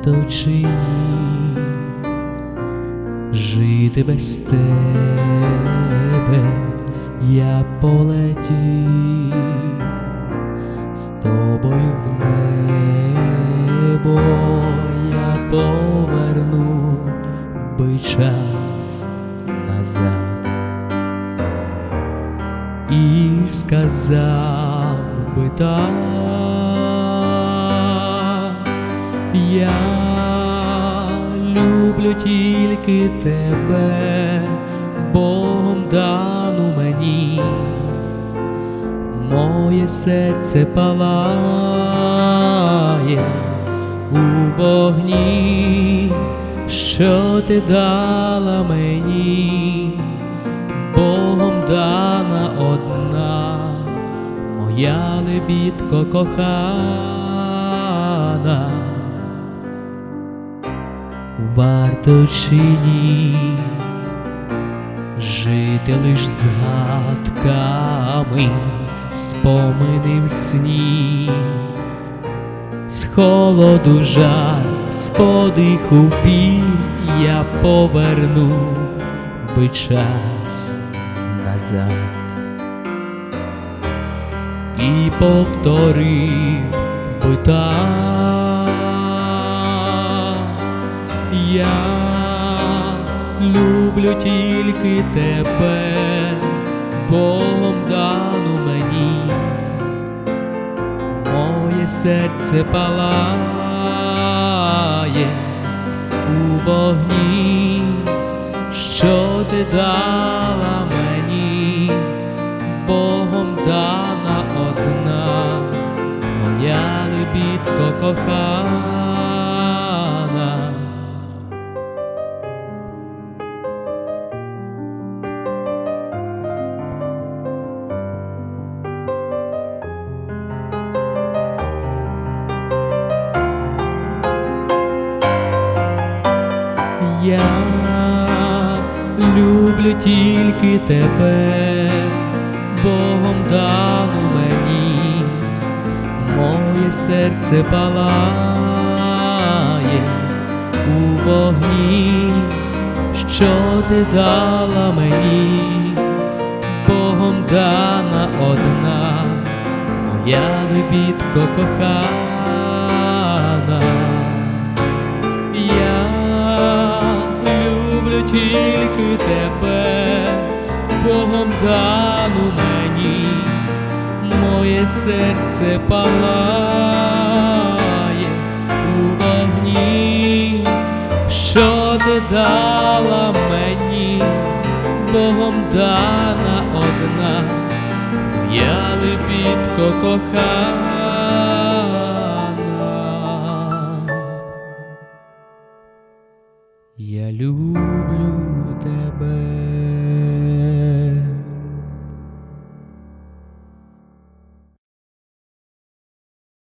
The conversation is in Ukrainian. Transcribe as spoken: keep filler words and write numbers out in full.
варто чи ні жити без тебе, я полетів з тобою в небо, я поверну би час назад і сказав би так: я люблю тільки тебе, Богом дану мені. Моє серце палає у вогні, що ти дала мені, Богом дана одна, моя лебідко кохана. Варто чи ні жити лиш згадками, спомини в сні, з холоду жар, з подиху біль, я поверну би час назад і повторив би так: я люблю тільки тебе, Богом дану мені. Моє серце палає у вогні, що ти дала мені, Богом дана одна, моя лебідко кохана. Я люблю тільки тебе, Богом дану мені. Моє серце палає у вогні, що ти дала мені, Богом дана одна, моя лебідко кохана. Тільки тебе, Богом дану мені, моє серце палає у вогні, що ти дала мені, Богом дана одна, моя лебідко кохана.